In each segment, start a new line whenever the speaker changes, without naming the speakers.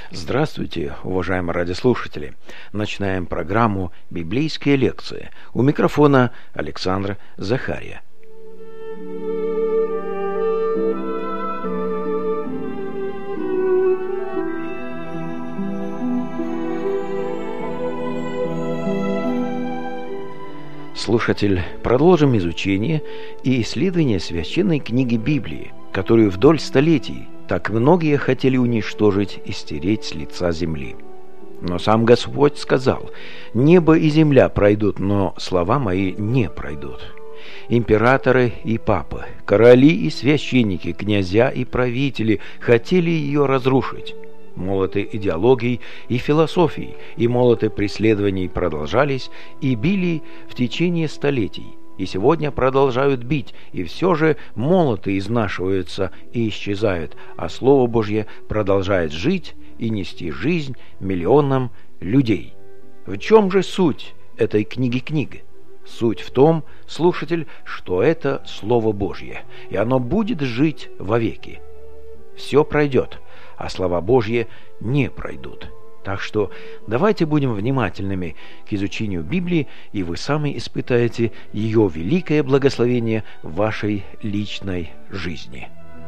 Здравствуйте, уважаемые радиослушатели! Начинаем программу «Библейские лекции». У микрофона Александр Захария. Слушатель, продолжим изучение и исследование священной книги Библии, которую вдоль столетий так многие хотели уничтожить и стереть с лица земли. Но сам Господь сказал: «Небо и земля пройдут, но слова мои не пройдут». Императоры и папы, короли и священники, князья и правители хотели ее разрушить. Молоты идеологий и философий и молоты преследований продолжались и били в течение столетий, и сегодня продолжают бить, и все же молоты изнашиваются и исчезают, а Слово Божье продолжает жить и нести жизнь миллионам людей. В чем же суть этой книги? Суть в том, слушатель, что это Слово Божье, и оно будет жить вовеки. Все пройдет, а слова Божьи не пройдут. Так что давайте будем внимательными к изучению Библии, и вы сами испытаете ее великое благословение в вашей личной жизни.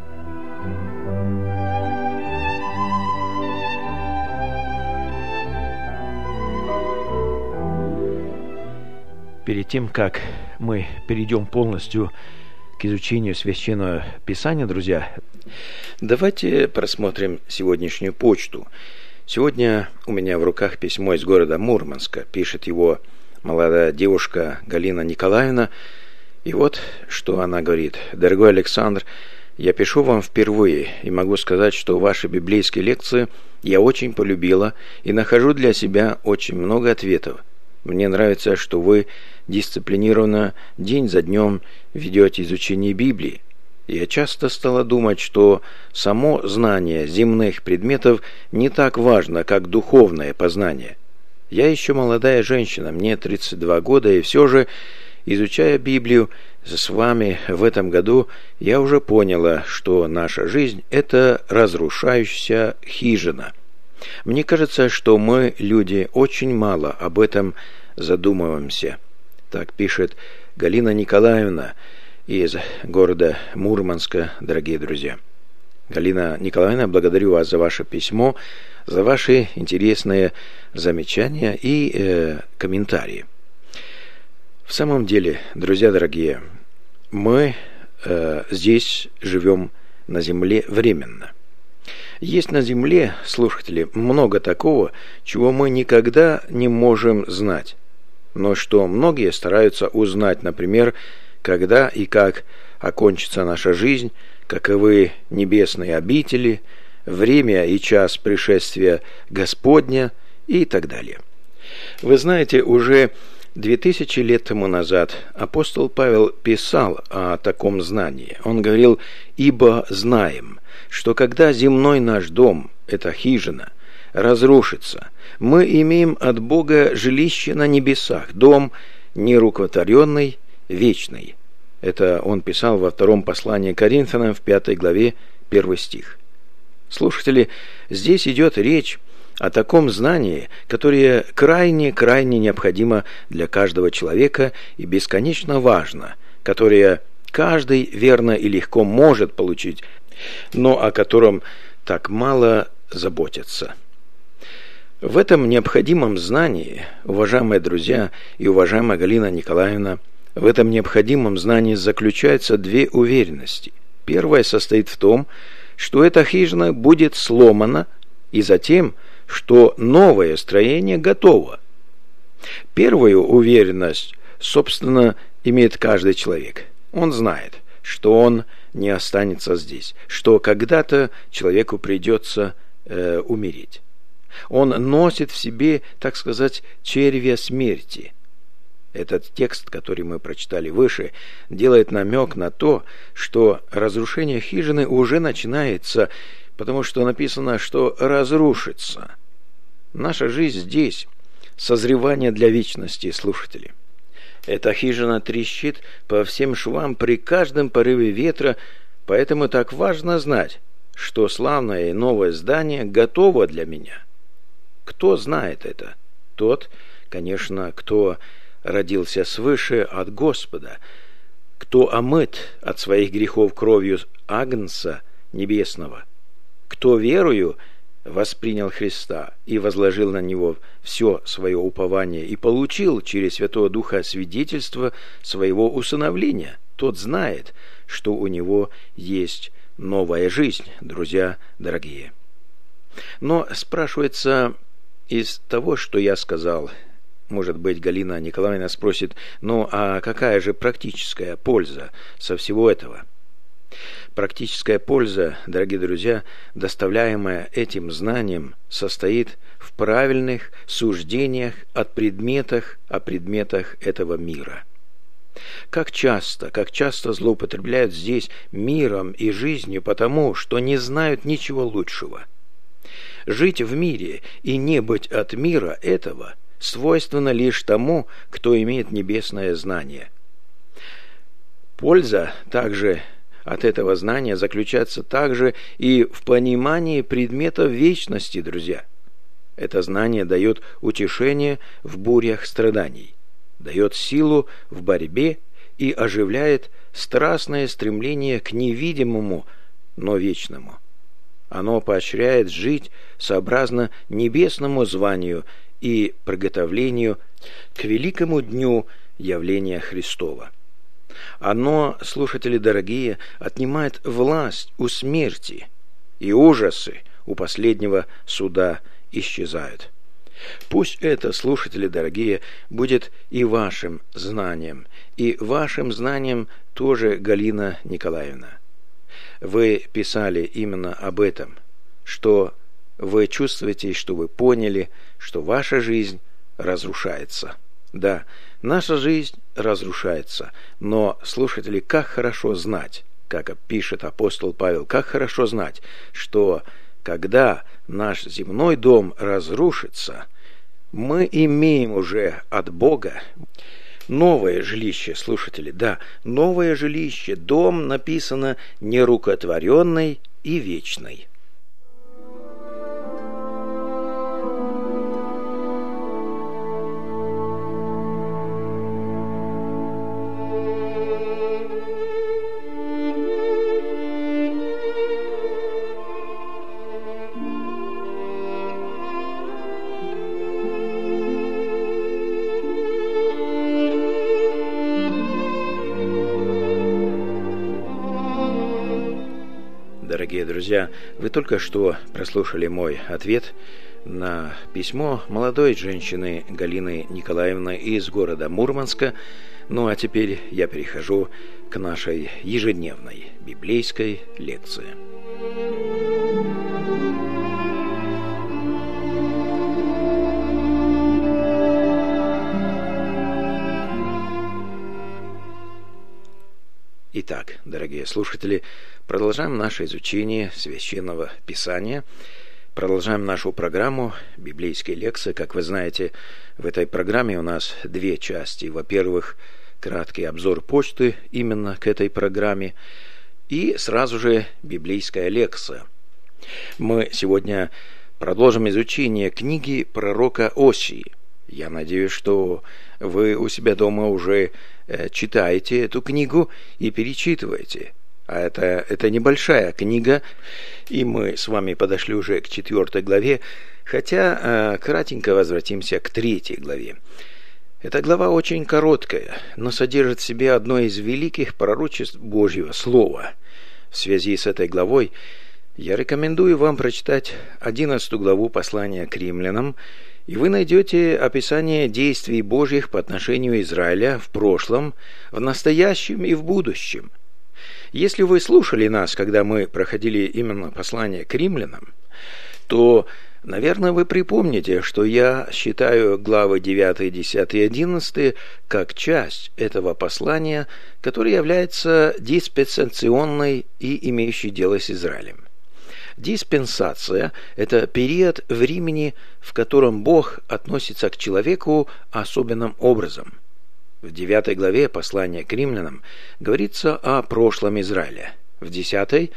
Перед тем, как мы перейдем полностью к изучению Священного Писания, друзья, давайте просмотрим сегодняшнюю почту. Сегодня у меня в руках письмо из города Мурманска. Пишет его молодая девушка Галина Николаевна. И вот, что она говорит. «Дорогой Александр, я пишу вам впервые и могу сказать, что ваши библейские лекции я очень полюбила и нахожу для себя очень много ответов. Мне нравится, что вы дисциплинированно день за днем ведете изучение Библии. Я часто стала думать, что само знание земных предметов не так важно, как духовное познание. Я еще молодая женщина, мне 32 года, и все же, изучая Библию с вами в этом году, я уже поняла, что наша жизнь – это разрушающаяся хижина. Мне кажется, что мы, люди, очень мало об этом задумываемся». Так пишет Галина Николаевна из города Мурманска, дорогие друзья. Галина Николаевна, благодарю вас за ваше письмо, за ваши интересные замечания и комментарии. В самом деле, друзья дорогие, мы здесь живем на земле временно. Есть на земле, слушатели, много такого, чего мы никогда не можем знать, но что многие стараются узнать, например, когда и как окончится наша жизнь, каковы небесные обители, время и час пришествия Господня и так далее. Вы знаете, уже 2000 лет тому назад апостол Павел писал о таком знании. Он говорил: «Ибо знаем, что когда земной наш дом, эта хижина, разрушится, мы имеем от Бога жилище на небесах, дом нерукотворенный, вечный». Это он писал во втором послании к Коринфянам в 5 главе 1 стих. Слушатели, здесь идет речь о таком знании, которое крайне необходимо для каждого человека и бесконечно важно, которое каждый верно и легко может получить, но о котором так мало заботятся. В этом необходимом знании, уважаемые друзья и уважаемая Галина Николаевна, в этом необходимом знании заключаются две уверенности. Первая состоит в том, что эта хижина будет сломана, и затем, что новое строение готово. Первую уверенность, собственно, имеет каждый человек. Он знает, что он не останется здесь, что когда-то человеку придется умереть. Он носит в себе, так сказать, червя смерти. Этот текст, который мы прочитали выше, делает намек на то, что разрушение хижины уже начинается, потому что написано, что разрушится. Наша жизнь здесь – созревание для вечности, слушатели. Эта хижина трещит по всем швам при каждом порыве ветра, поэтому так важно знать, что славное и новое здание готово для меня. Кто знает это? Тот, конечно, кто родился свыше от Господа, кто омыт от своих грехов кровью Агнца Небесного, кто верою воспринял Христа и возложил на Него все свое упование и получил через Святого Духа свидетельство своего усыновления, тот знает, что у него есть новая жизнь, друзья дорогие. Но спрашивается из того, что я сказал, может быть, Галина Николаевна спросит, ну а какая же практическая польза со всего этого? Практическая польза, дорогие друзья, доставляемая этим знанием, состоит в правильных суждениях о предметах этого мира. Как часто злоупотребляют здесь миром и жизнью, потому что не знают ничего лучшего. Жить в мире и не быть от мира этого свойственно лишь тому, кто имеет небесное знание. Польза также от этого знания заключается также и в понимании предметов вечности, друзья. Это знание дает утешение в бурях страданий, дает силу в борьбе и оживляет страстное стремление к невидимому, но вечному. Оно поощряет жить сообразно небесному званию и приготовлению к великому дню явления Христова. Оно, слушатели дорогие, отнимает власть у смерти, и ужасы у последнего суда исчезают. Пусть это, слушатели дорогие, будет и вашим знанием, и вашим знанием тоже, Галина Николаевна. Вы писали именно об этом, что вы чувствуете, что вы поняли, что ваша жизнь разрушается. Да, наша жизнь разрушается, но, слушатели, как хорошо знать, как пишет апостол Павел, как хорошо знать, что когда наш земной дом разрушится, мы имеем уже от Бога новое жилище, слушатели, да, новое жилище, дом написано нерукотворенный и вечный. Дорогие друзья, вы только что прослушали мой ответ на письмо молодой женщины Галины Николаевны из города Мурманска. Ну а теперь я перехожу к нашей ежедневной библейской лекции. Итак, дорогие слушатели, продолжаем наше изучение Священного Писания, продолжаем нашу программу библейской лекции. Как вы знаете, в этой программе у нас две части. Во-первых, краткий обзор почты именно к этой программе, и сразу же библейская лекция. Мы сегодня продолжим изучение книги пророка Осии. Я надеюсь, что вы у себя дома уже читаете эту книгу и перечитываете. А это небольшая книга, и мы с вами подошли уже к 4 главе, хотя кратенько возвратимся к 3 главе. Эта глава очень короткая, но содержит в себе одно из великих пророчеств Божьего Слова. В связи с этой главой я рекомендую вам прочитать 11 главу послания к римлянам, и вы найдете описание действий Божьих по отношению Израиля в прошлом, в настоящем и в будущем. Если вы слушали нас, когда мы проходили именно послание к римлянам, то, наверное, вы припомните, что я считаю главы 9, 10 и 11 как часть этого послания, которое является диспенсационной и имеющей дело с Израилем. Диспенсация – это период времени, в котором Бог относится к человеку особенным образом. В 9 главе послания к римлянам говорится о прошлом Израиля, в 10 –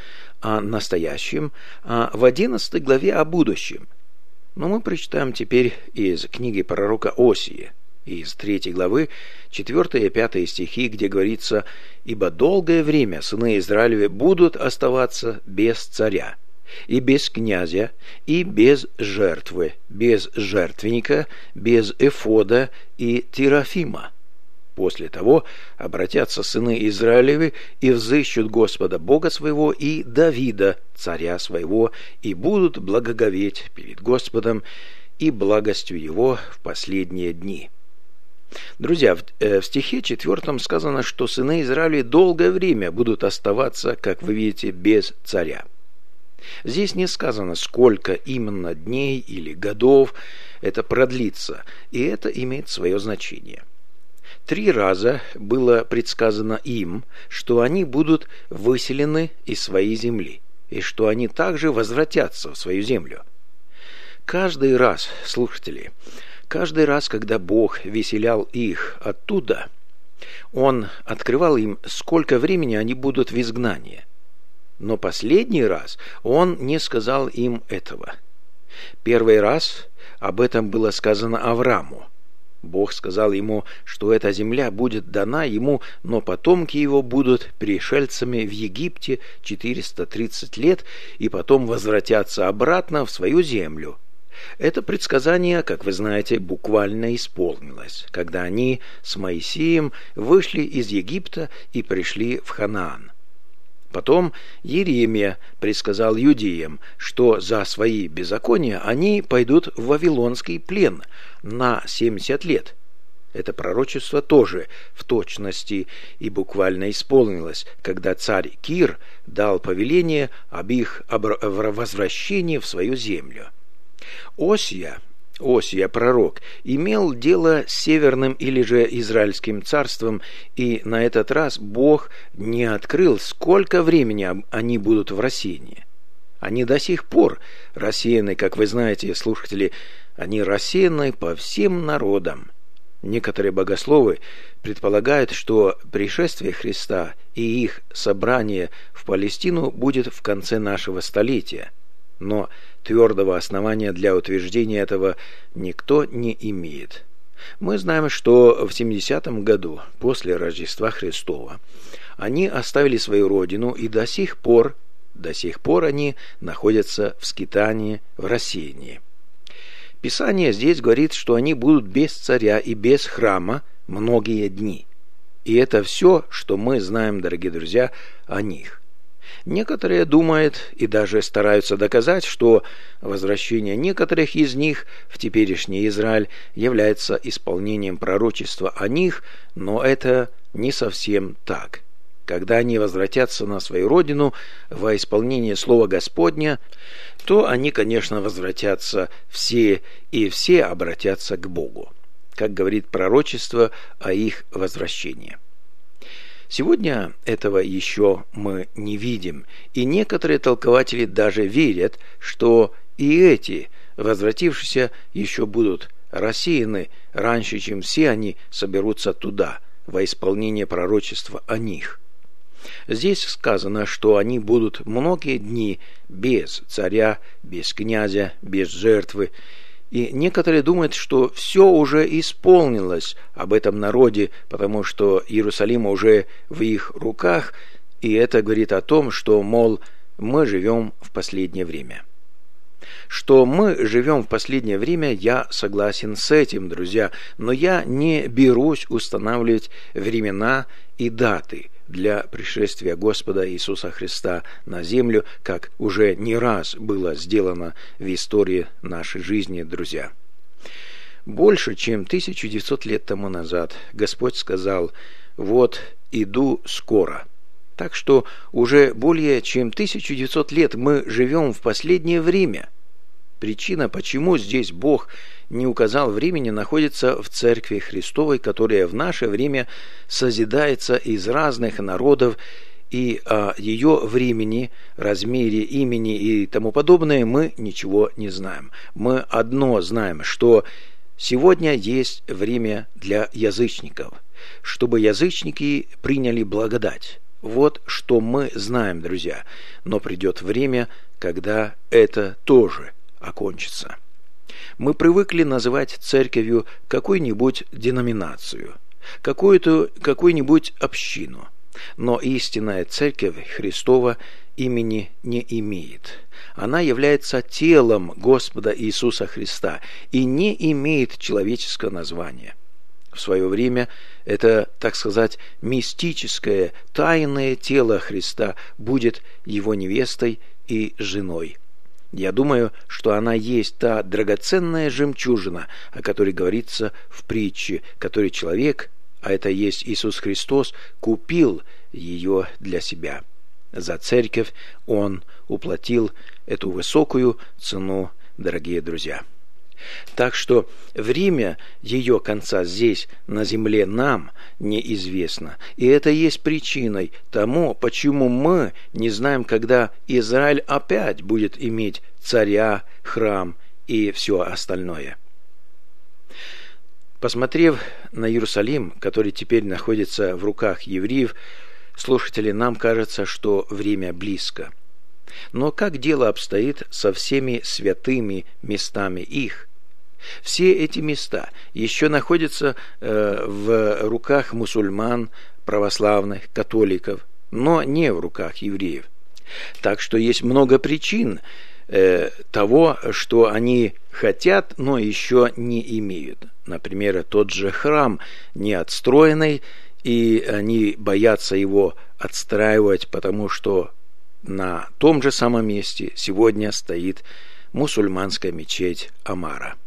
о настоящем, а в 11 главе о будущем. Но мы прочитаем теперь из книги пророка Осии, из 3 главы, 4 и 5 стихи, где говорится: «Ибо долгое время сыны Израилевы будут оставаться без царя, и без князя, и без жертвы, без жертвенника, без эфода и терафима. После того обратятся сыны Израилевы и взыщут Господа Бога своего и Давида, царя своего, и будут благоговеть перед Господом и благостью Его в последние дни». Друзья, в стихе 4 сказано, что сыны Израиля долгое время будут оставаться, как вы видите, без царя. Здесь не сказано, сколько именно дней или годов это продлится, и это имеет свое значение. 3 раза было предсказано им, что они будут выселены из своей земли, и что они также возвратятся в свою землю. Каждый раз, слушатели, каждый раз, когда Бог выселял их оттуда, Он открывал им, сколько времени они будут в изгнании. Но последний раз Он не сказал им этого. Первый раз об этом было сказано Аврааму. Бог сказал ему, что эта земля будет дана ему, но потомки его будут пришельцами в Египте 430 лет и потом возвратятся обратно в свою землю. Это предсказание, как вы знаете, буквально исполнилось, когда они с Моисеем вышли из Египта и пришли в Ханаан. Потом Иеремия предсказал иудеям, что за свои беззакония они пойдут в вавилонский плен на 70 лет. Это пророчество тоже в точности и буквально исполнилось, когда царь Кир дал повеление об их возвращении в свою землю. Осия, пророк, имел дело с северным или же Израильским царством, и на этот раз Бог не открыл, сколько времени они будут в рассеянии. Они до сих пор рассеяны, как вы знаете, слушатели, они рассеяны по всем народам. Некоторые богословы предполагают, что пришествие Христа и их собрание в Палестину будет в конце нашего столетия. Но твердого основания для утверждения этого никто не имеет. Мы знаем, что в 70-м году, после Рождества Христова, они оставили свою родину, и до сих пор они находятся в скитании, в рассеянии. Писание здесь говорит, что они будут без царя и без храма многие дни. И это все, что мы знаем, дорогие друзья, о них. Некоторые думают и даже стараются доказать, что возвращение некоторых из них в теперешний Израиль является исполнением пророчества о них, но это не совсем так. Когда они возвратятся на свою родину во исполнение слова Господня, то они, конечно, возвратятся все, и все обратятся к Богу, как говорит пророчество о их возвращении. Сегодня этого еще мы не видим, и некоторые толкователи даже верят, что и эти возвратившиеся еще будут рассеяны раньше, чем все они соберутся туда, во исполнение пророчества о них. Здесь сказано, что они будут многие дни без царя, без князя, без жертвы. И некоторые думают, что все уже исполнилось об этом народе, потому что Иерусалим уже в их руках, и это говорит о том, что, мол, мы живем в последнее время. Что мы живем в последнее время, я согласен с этим, друзья, но я не берусь устанавливать времена и даты для пришествия Господа Иисуса Христа на землю, как уже не раз было сделано в истории нашей жизни, друзья. Больше чем 1900 лет тому назад Господь сказал: «Вот иду скоро». Так что уже более чем 1900 лет мы живем в последнее время. Причина, почему здесь Бог не указал времени, находится в Церкви Христовой, которая в наше время созидается из разных народов, и о ее времени, размере, имени и тому подобное мы ничего не знаем. Мы одно знаем, что сегодня есть время для язычников, чтобы язычники приняли благодать. Вот что мы знаем, друзья. Но придет время, когда это тоже окончится. Мы привыкли называть церковью какую-нибудь деноминацию, какую-нибудь общину. Но истинная церковь Христова имени не имеет. Она является телом Господа Иисуса Христа и не имеет человеческого названия. В свое время это, так сказать, мистическое, тайное тело Христа будет его невестой и женой. Я думаю, что она есть та драгоценная жемчужина, о которой говорится в притче, которой человек, а это есть Иисус Христос, купил ее для себя. За церковь Он уплатил эту высокую цену, дорогие друзья. Так что время ее конца здесь, на земле, нам неизвестно. И это есть причиной тому, почему мы не знаем, когда Израиль опять будет иметь царя, храм и все остальное. Посмотрев на Иерусалим, который теперь находится в руках евреев, слушатели, нам кажется, что время близко. Но как дело обстоит со всеми святыми местами их? Все эти места еще находятся в руках мусульман, православных, католиков, но не в руках евреев. Так что есть много причин того, что они хотят, но еще не имеют. Например, тот же храм не отстроенный, и они боятся его отстраивать, потому что на том же самом месте сегодня стоит мусульманская мечеть Амара.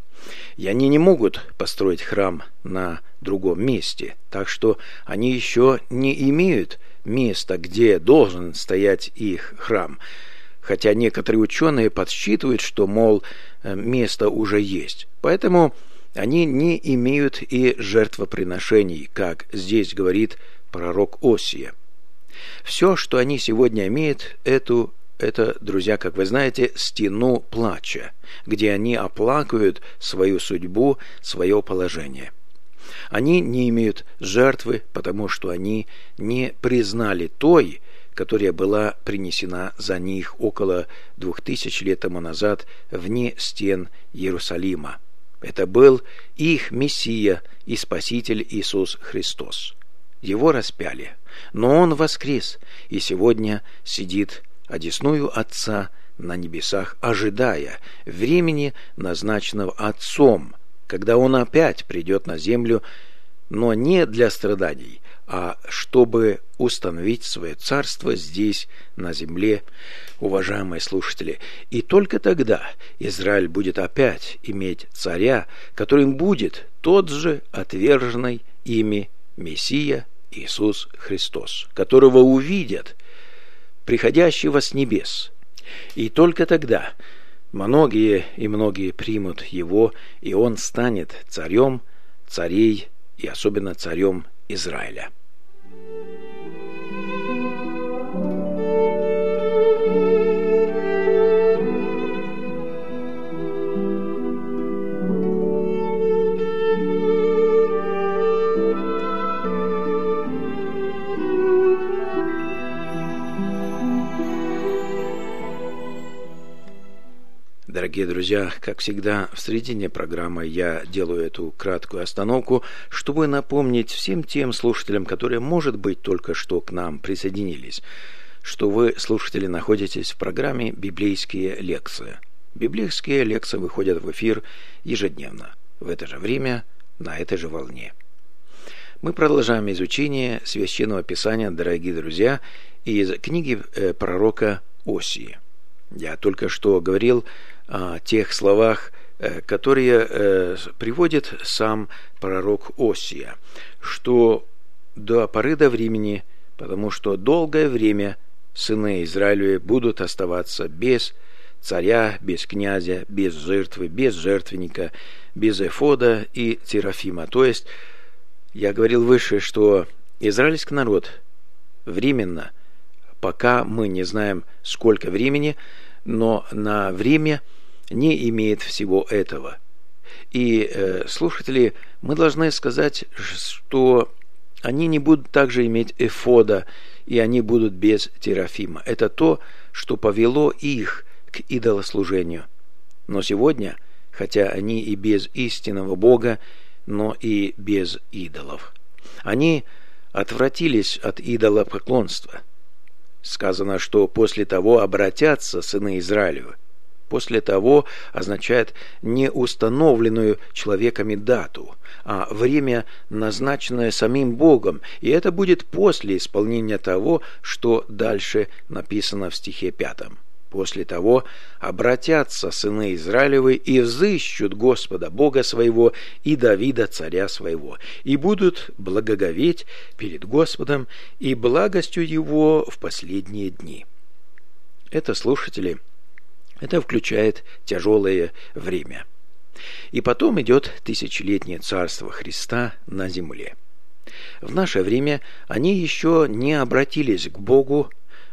И они не могут построить храм на другом месте, так что они еще не имеют места, где должен стоять их храм. Хотя некоторые ученые подсчитывают, что, мол, место уже есть. Поэтому они не имеют и жертвоприношений, как здесь говорит пророк Осия. Все, что они сегодня имеют, это, друзья, как вы знаете, стену плача, где они оплакивают свою судьбу, свое положение. Они не имеют жертвы, потому что они не признали той, которая была принесена за них около 2000 лет тому назад вне стен Иерусалима. Это был их Мессия и Спаситель Иисус Христос. Его распяли, но Он воскрес и сегодня сидит одесную Отца на небесах, ожидая времени, назначенного Отцом, когда Он опять придет на землю, но не для страданий, а чтобы установить свое царство здесь, на земле, уважаемые слушатели. И только тогда Израиль будет опять иметь царя, которым будет тот же отверженный ими Мессия Иисус Христос, которого увидят приходящего с небес. И только тогда многие примут его, и он станет царем царей и особенно царем Израиля. Дорогие друзья, как всегда, в середине программы я делаю эту краткую остановку, чтобы напомнить всем тем слушателям, которые, может быть, только что к нам присоединились, что вы, слушатели, находитесь в программе «Библейские лекции». Библейские лекции выходят в эфир ежедневно, в это же время, на этой же волне. Мы продолжаем изучение Священного Писания, дорогие друзья, из книги пророка Осии. Я только что говорил о тех словах, которые приводит сам пророк Осия, что до поры до времени, потому что долгое время сыны Израилевы будут оставаться без царя, без князя, без жертвы, без жертвенника, без эфода и терафима. То есть, я говорил выше, что израильский народ временно, пока мы не знаем, сколько времени, но на время не имеет всего этого. И, слушатели, мы должны сказать, что Они не будут также иметь эфода, и они будут без терафима. Это то, что повело их к идолослужению. Но сегодня, хотя они и без истинного Бога, но и без идолов, они отвратились от идолопоклонства. Сказано, что после того обратятся сыны Израилевы. После того означает не установленную человеками дату, а время, назначенное самим Богом. И это будет после исполнения того, что дальше написано в стихе 5. После того обратятся сыны Израилевы и взыщут Господа Бога своего и Давида царя своего, и будут благоговеть перед Господом и благостью Его в последние дни. Это, слушатели, это включает тяжелое время. И потом идет тысячелетнее царство Христа на земле. В наше время они еще не обратились к Богу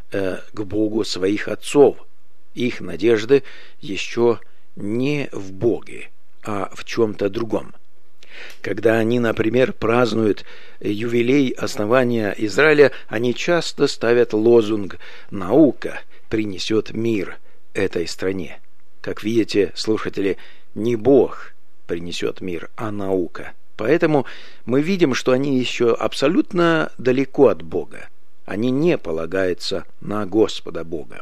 своих отцов. Их надежды еще не в Боге, а в чем-то другом. Когда они, например, празднуют юбилей основания Израиля, они часто ставят лозунг «Наука принесет мир этой стране». Как видите, слушатели, не Бог принесет мир, а наука. Поэтому мы видим, что они еще абсолютно далеко от Бога. Они не полагаются на Господа Бога.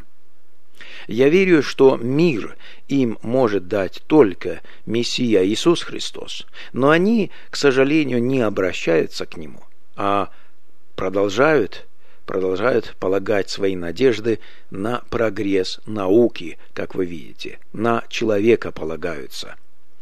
Я верю, что мир им может дать только Мессия Иисус Христос, но они, к сожалению, не обращаются к Нему, а продолжают полагать свои надежды на прогресс науки, как вы видите, на человека полагаются.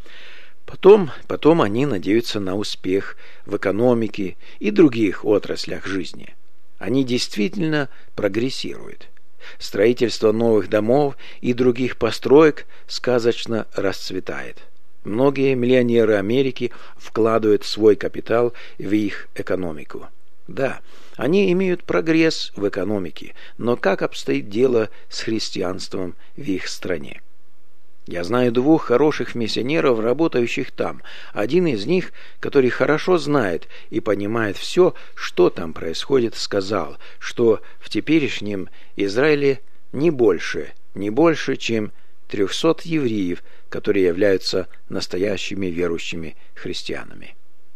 Потом они надеются на успех в экономике и других отраслях жизни. Они действительно прогрессируют. Строительство новых домов и других построек сказочно расцветает. Многие миллионеры Америки вкладывают свой капитал в их экономику. Да, они имеют прогресс в экономике, но как обстоит дело с христианством в их стране? Я знаю 2 хороших миссионеров, работающих там. Один из них, который хорошо знает и понимает все, что там происходит, сказал, что в теперешнем Израиле не больше, чем 300 евреев, которые являются настоящими верующими христианами.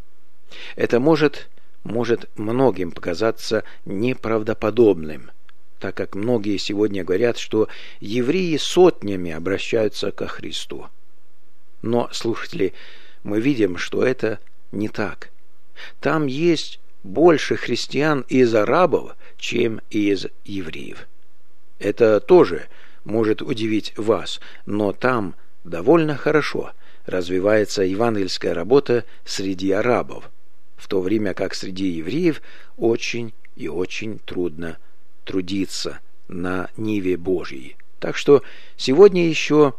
Это может многим показаться неправдоподобным, так как многие сегодня говорят, что евреи сотнями обращаются ко Христу. Но, слушатели, мы видим, что это не так. Там есть больше христиан из арабов, чем из евреев. Это тоже может удивить вас, но там довольно хорошо развивается евангельская работа среди арабов, в то время как среди евреев очень и очень трудно трудиться на ниве Божьей. Так что сегодня еще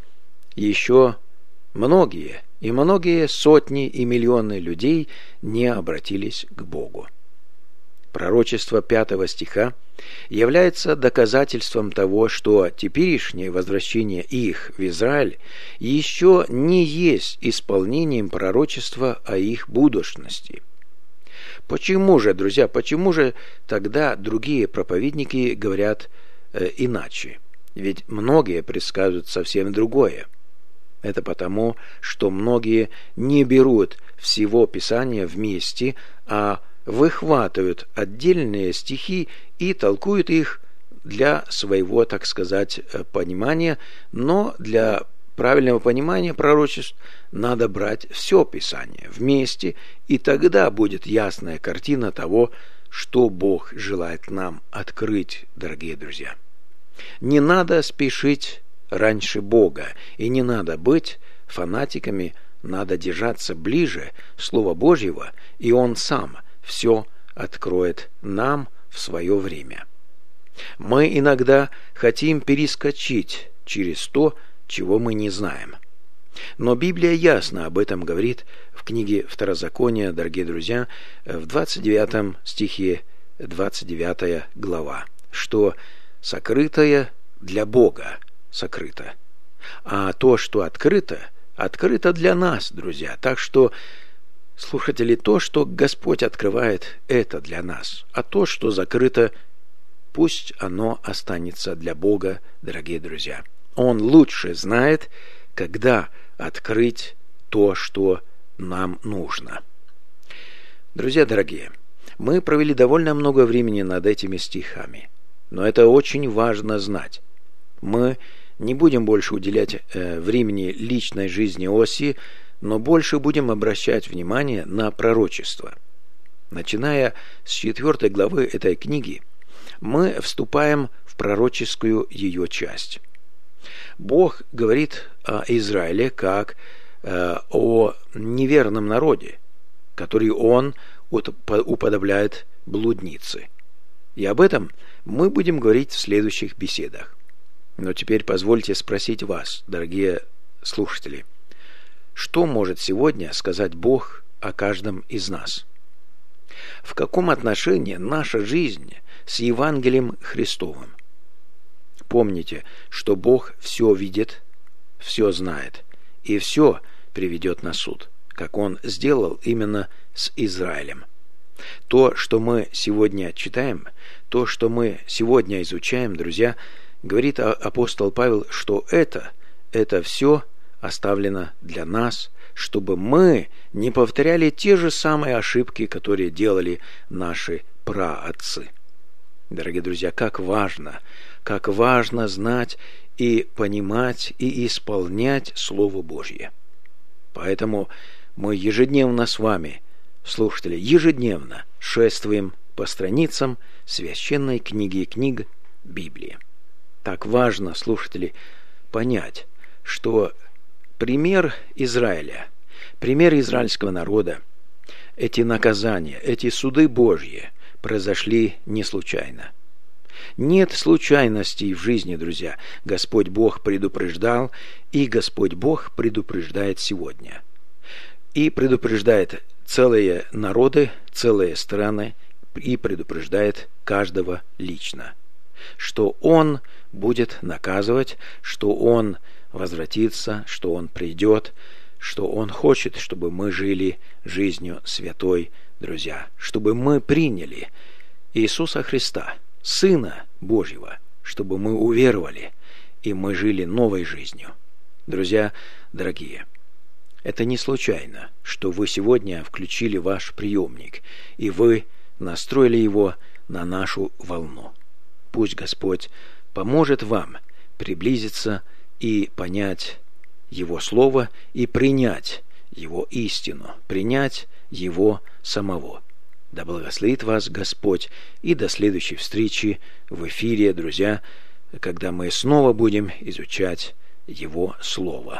многие сотни и миллионы людей не обратились к Богу. Пророчество 5 стиха является доказательством того, что теперешнее возвращение их в Израиль еще не есть исполнением пророчества о их будущности. Почему же, друзья, тогда другие проповедники говорят иначе? Ведь многие предсказывают совсем другое. Это потому, что многие не берут всего Писания вместе, а выхватывают отдельные стихи и толкуют их для своего, так сказать, понимания, но для правильного понимания пророчеств надо брать все Писание вместе, и тогда будет ясная картина того, что Бог желает нам открыть, дорогие друзья. Не надо спешить раньше Бога, и не надо быть фанатиками, надо держаться ближе Слова Божьего, и Он сам все откроет нам в свое время. Мы иногда хотим перескочить через то, чего мы не знаем. Но Библия ясно об этом говорит в книге Второзакония, дорогие друзья, в 29 стихе, 29 глава, что сокрытое для Бога сокрыто, а то, что открыто для нас, друзья. Так что Слушатели, то, что Господь открывает, это для нас, а то, что закрыто, пусть оно останется для Бога, дорогие друзья. Он лучше знает, когда открыть то, что нам нужно. Друзья дорогие, мы провели довольно много времени над этими стихами, но это очень важно знать. Мы не будем больше уделять времени личной жизни Осии, но больше будем обращать внимание на пророчество. Начиная с 4 главы этой книги, мы вступаем в пророческую ее часть. Бог говорит о Израиле как о неверном народе, который Он уподобляет блуднице. И об этом мы будем говорить в следующих беседах. Но теперь позвольте спросить вас, дорогие слушатели, что может сегодня сказать Бог о каждом из нас? В каком отношении наша жизнь с Евангелием Христовым? Помните, что Бог все видит, все знает и все приведет на суд, как Он сделал именно с Израилем. То, что мы сегодня читаем, то, что мы сегодня изучаем, друзья, говорит апостол Павел, что это все оставлено для нас, чтобы мы не повторяли те же самые ошибки, которые делали наши праотцы. Дорогие друзья, как важно знать и понимать и исполнять Слово Божье. Поэтому мы ежедневно с вами, слушатели, ежедневно шествуем по страницам священной книги книг Библии. Так важно, слушатели, понять, что пример Израиля, пример израильского народа, эти наказания, эти суды Божьи произошли не случайно. Нет случайностей в жизни, друзья. Господь Бог предупреждал, и Господь Бог предупреждает сегодня. И предупреждает целые народы, целые страны, и предупреждает каждого лично, что Он будет наказывать, что Он возвратится, что Он придет, что Он хочет, чтобы мы жили жизнью святой, друзья, чтобы мы приняли Иисуса Христа, Сына Божьего, чтобы мы уверовали, и мы жили новой жизнью. Друзья дорогие, это не случайно, что вы сегодня включили ваш приемник, и вы настроили его на нашу волну. Пусть Господь поможет вам приблизиться и понять Его Слово и принять Его истину, принять Его самого. Да благословит вас Господь, и до следующей встречи в эфире, друзья, когда мы снова будем изучать Его Слово.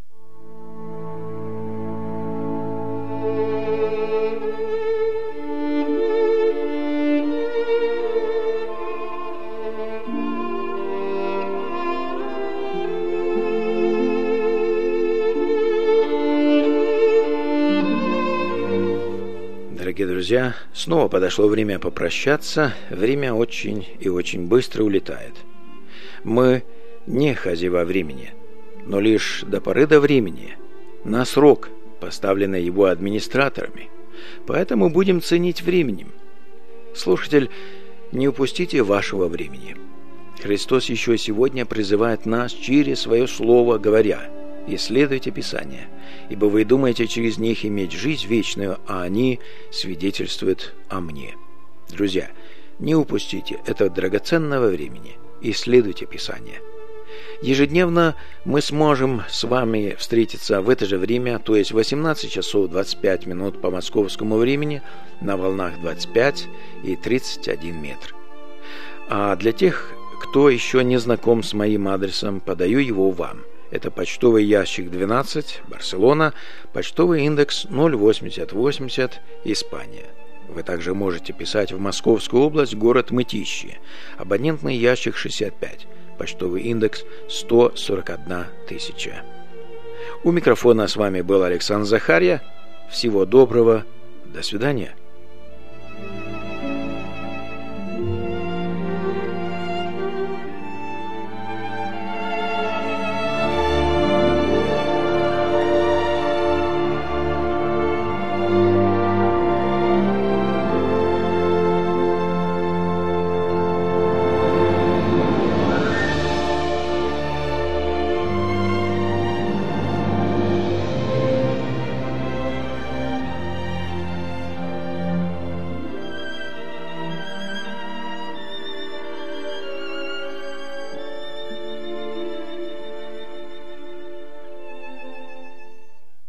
Дорогие друзья, снова подошло время попрощаться. Время очень и очень быстро улетает. Мы не хозяева времени, но лишь до поры до времени, на срок, поставленный его администраторами. Поэтому будем ценить временем. Слушатель, не упустите вашего времени. Христос еще сегодня призывает нас через свое Слово, говоря: «Исследуйте Писания, ибо вы думаете через них иметь жизнь вечную, а они свидетельствуют о мне». Друзья, не упустите этого драгоценного времени. Исследуйте Писания. Ежедневно мы сможем с вами встретиться в это же время, то есть 18 часов 25 минут по московскому времени, на волнах 25 и 31 метр. А для тех, кто еще не знаком с моим адресом, подаю его вам. Это почтовый ящик 12, Барселона, почтовый индекс 08080, Испания. Вы также можете писать в Московскую область, город Мытищи, абонентный ящик 65, почтовый индекс 141 тысяча. У микрофона с вами был Александр Захарья. Всего доброго. До свидания.